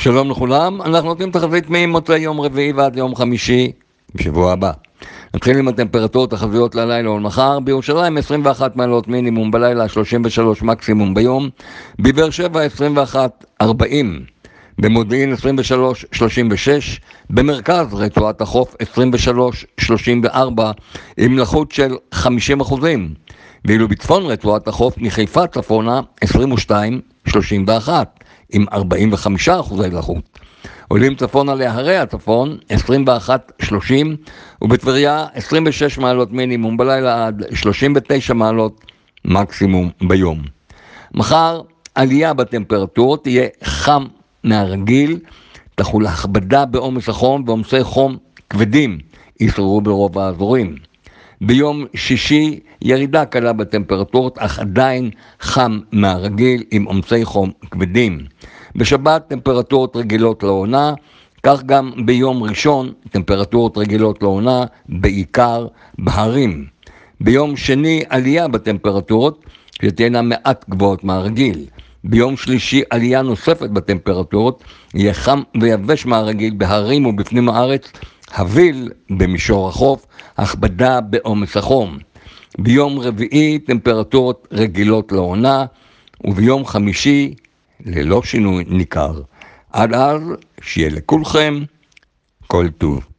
שלום לכולם, אנחנו נותנים תחזית ממוצאי יום רביעי ועד יום חמישי בשבוע הבא. נתחיל עם הטמפרטורות תחזיות ללילה ולמחר. בירושלים 21 מעלות מינימום בלילה, 33 מקסימום ביום. בבאר שבע 21-40. במודיעין 23-36. במרכז רצועת החוף 23-34 עם לחות של 50%. ואילו בצפון רצועת החוף מחיפה צפונה 22-31 עם 45% לחות. עולים צפונה להרי הצפון 21-30 ובטבריה 26 מעלות מינימום בלילה עד 39 מעלות מקסימום ביום. מחר עלייה בטמפרטורות, תהיה חם מהרגיל, תחול הכבדה בעומס החום ועומסי חום כבדים ישררו ברוב האזורים. ביום שישי ירידה קלה בטמפרטורות אך עדיין חם מהרגיל עם עומסי חום כבדים. בשבת טמפרטורות רגילות לעונה, כך גם ביום ראשון טמפרטורות רגילות לעונה בעיקר בהרים. ביום שני עלייה בטמפרטורות שתהיינה מעט גבוהות מהרגיל. ביום שלישי עלייה נוספת בטמפרטורות, יהיה חם ויבש מהרגיל בהרים ובפנים הארץ, הביל במישור החוף, הכבדה בעומס החום. ביום רביעי טמפרטורות רגילות לעונה, וביום חמישי ללא שינוי ניכר. עד אז שיהיה לכולכם כל טוב.